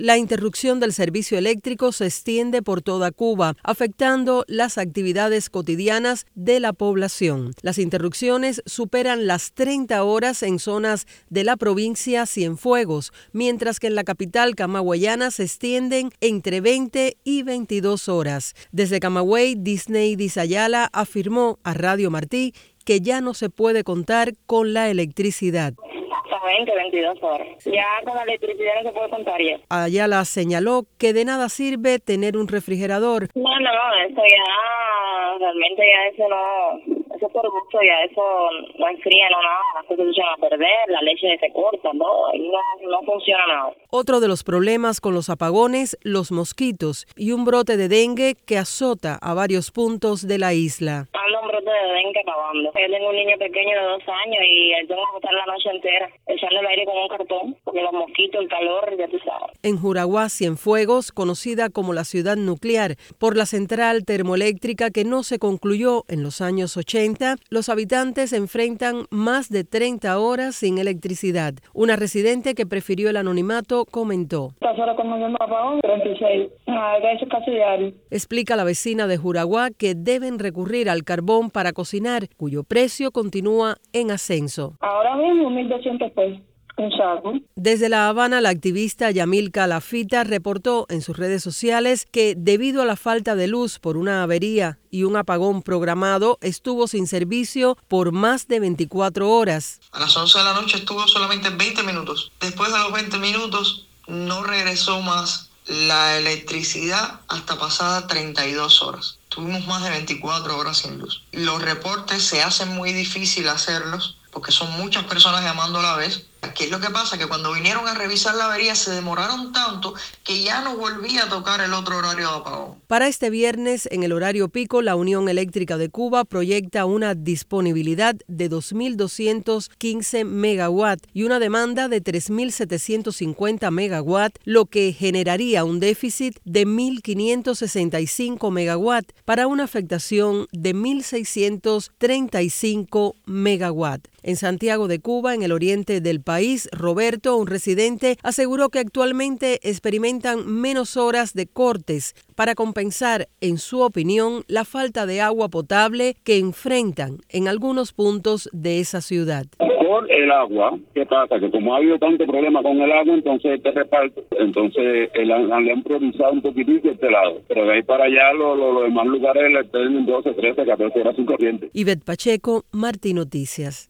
La interrupción del servicio eléctrico se extiende por toda Cuba, afectando las actividades cotidianas de la población. Las interrupciones superan las 30 horas en zonas de la provincia Cienfuegos, mientras que en la capital camagüeyana se extienden entre 20 y 22 horas. Desde Camagüey, Disney Disayala afirmó a Radio Martí que ya no se puede contar con la electricidad. 20, 22 horas. Ya con la electricidad no se puede contar ya. Ayala señaló que de nada sirve tener un refrigerador. No, eso ya, realmente ya eso por gusto, ya eso no enfría, no nada, las cosas se echan a perder, la leche se corta, no funciona nada. Otro de los problemas con los apagones, los mosquitos y un brote de dengue que azota a varios puntos de la isla. Anda un brote de dengue acabando. Yo tengo un niño pequeño de 2 años y tengo que estar la noche entera echándole aire con un cartón, porque los mosquitos, el calor, ya tú sabes. En Juraguá, Cienfuegos, conocida como la ciudad nuclear por la central termoeléctrica que no se concluyó en los años 80, los habitantes enfrentan más de 30 horas sin electricidad. Una residente que prefirió el anonimato comentó. Explica la vecina de Juraguá que deben recurrir al carbón para cocinar, cuyo precio continúa en ascenso. Ahora mismo 1.200 pesos. Desde La Habana, la activista Yamilka Lafita reportó en sus redes sociales que debido a la falta de luz por una avería y un apagón programado, estuvo sin servicio por más de 24 horas. A las 11 de la noche estuvo solamente 20 minutos. Después de los 20 minutos no regresó más la electricidad hasta pasadas 32 horas. Tuvimos más de 24 horas sin luz. Los reportes se hacen muy difícil hacerlos porque son muchas personas llamando a la vez. ¿Qué es lo que pasa? Que cuando vinieron a revisar la avería se demoraron tanto que ya no volvía a tocar el otro horario de apagón. Para este viernes, en el horario pico, la Unión Eléctrica de Cuba proyecta una disponibilidad de 2.215 megawatts y una demanda de 3.750 megawatts, lo que generaría un déficit de 1.565 megawatts para una afectación de 1.635 megawatts. En Santiago de Cuba, en el oriente del país, Roberto, un residente, aseguró que actualmente experimentan menos horas de cortes para compensar, en su opinión, la falta de agua potable que enfrentan en algunos puntos de esa ciudad. Por el agua, ¿qué pasa? Que como ha habido tanto problema con el agua, entonces este reparto, le han priorizado un poquitito este lado. Pero de ahí para allá, los demás lugares le tienen 12, 13, 14 horas sin corriente. Ivette Pacheco, Martí Noticias.